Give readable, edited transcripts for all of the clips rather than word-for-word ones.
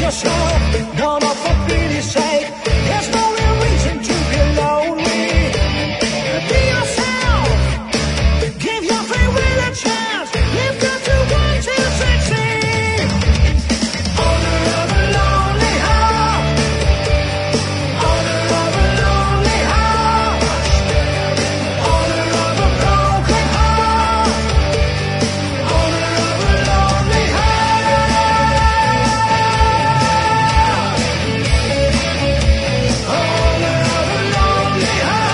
yourself, no, not for pity's sake. There's no real reason to be lonely. Be yourself, give your free will a chance. You've got to want to succeed. Owner of a lonely heart, owner of a lonely heart, owner of a broken heart, owner of a lonely heart, owner of a lonely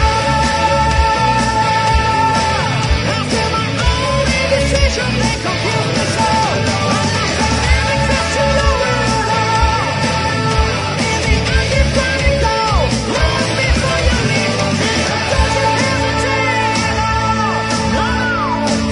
heart. After my own indecision, they confuse me so. I lost the very trust to lower it all. In the end, you finally go. Run before you leave. Don't you hesitate. No, no.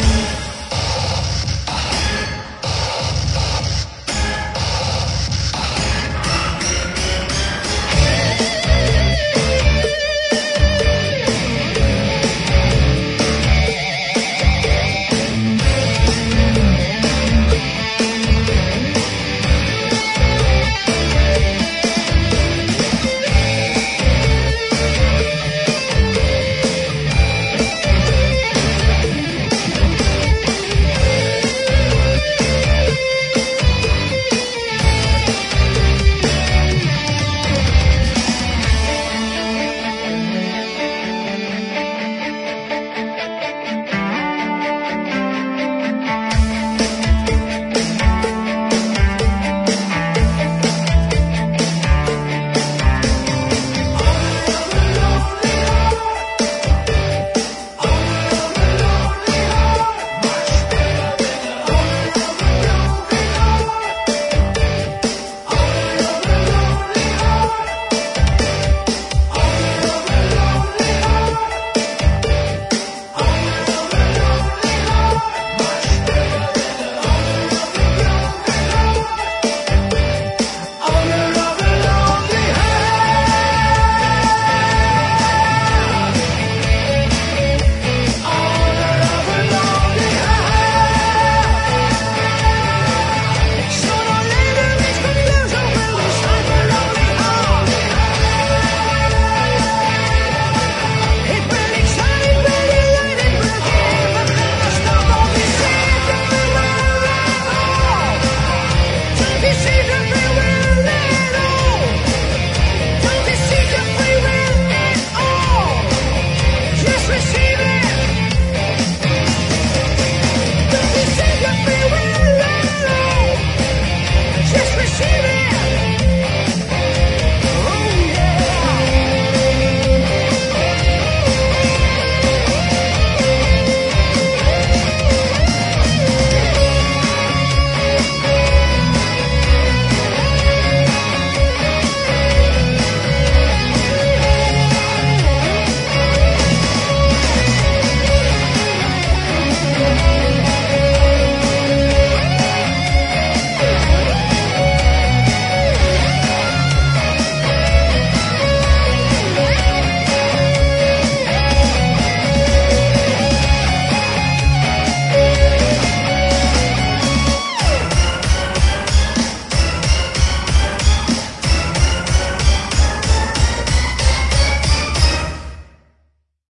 Sooner or later, this confusion will decide the lonely heart. It will excite, it will delight, it will give, but then the storm will be saved and we will arrive home. To be saved and